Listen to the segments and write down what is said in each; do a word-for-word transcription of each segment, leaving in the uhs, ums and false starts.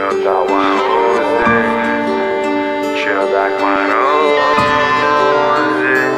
Чертова осень, чё так морозит?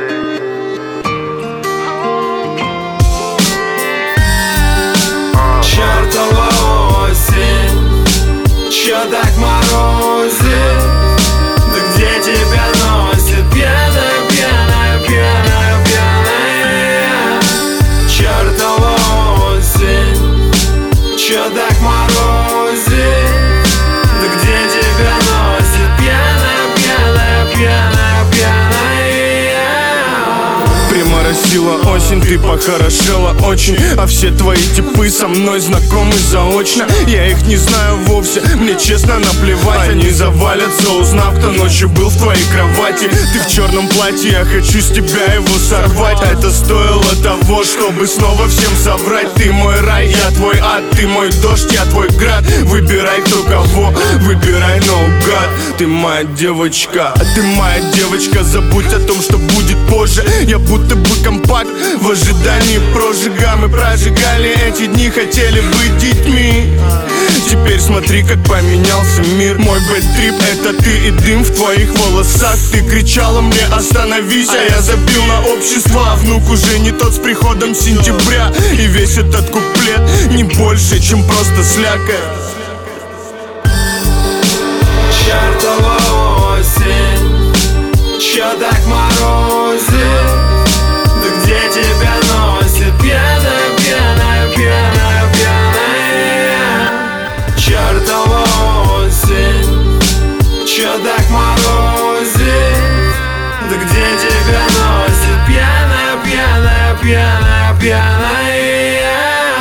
Чертова осень, чё так морозит? Да где тебя носит пьяная, пьяная, пьяная, пьяная? Чертова осень, чё так морозит? Да где тебя носит пьяная, пьяная, пьяная, пьяная? Приморосила осень, ты похорошела очень, а все твои типы со мной знакомы заочно. Я их не знаю вовсе, мне честно наплевать. Они завалятся, узнав, кто ночью был в твоей кровати. Ты в черном платье, я хочу с тебя его сорвать. Это стоило того, чтобы снова всем соврать. Ты мой рай, я твой ад, ты мой дождь, я твой град. Выбирай кто кого, выбирай наугад. Ты моя девочка, а ты моя девочка. Забудь о том, что будет позже. Я будто бы компакт в ожидании прожига. Мы прожигали эти дни, хотели быть детьми. Теперь смотри, как поменялся мир. Мой бэд-трип — это ты и дым в твоих волосах. Ты кричала мне остановись, а я забил на общество. А внук уже не тот с приходом сентября. И весь этот куплет не больше, чем просто слякоть. Чертова осень, чё так морозит? Да где тебя носит пьяная, пьяная, пьяная, пьяная? Чертова осень, чё так морозит? Да где тебя носит пьяная, пьяная, пьяная, пьяная?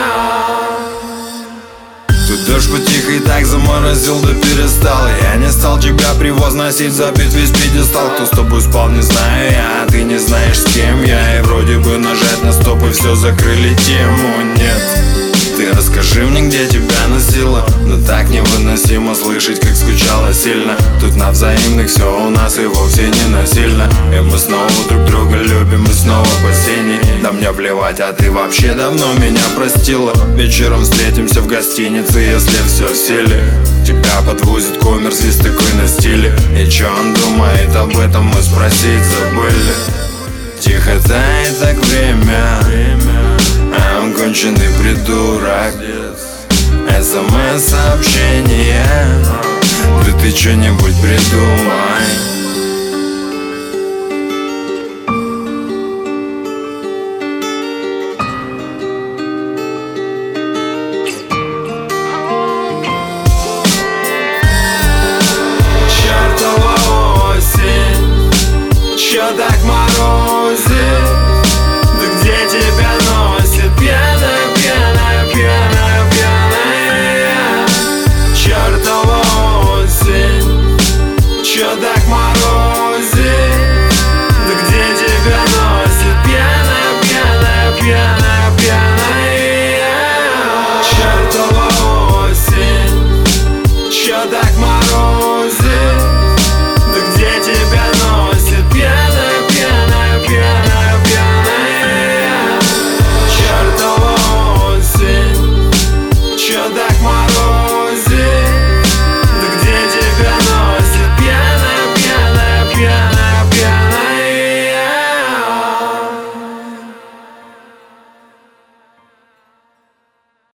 Тут дождь потих и так заморозил, да перестал. Я не стал тебя привозносить, забит весь пьедестал. Кто с тобой спал, не знаю я, ты не знаешь, с кем я. И вроде бы нажать на стоп и все, закрыли тему. Нет, ты расскажи мне, где тебя носило. Но так невыносимо слышать, как скучала сильно. Тут на взаимных все у нас и вовсе не насильно. И мы снова друг друга любим, и снова по синей. Да мне плевать, а ты вообще давно меня простила. Вечером встретимся в гостинице, если все в силе. Тебя подвозит коммерс с такой на стиле. И чё он думает об этом, мы спросить забыли. Тихо тает так время, а он конченый придурок. СМС-сообщение, да ты чё-нибудь придумай. Чертова осень, чё так морозит?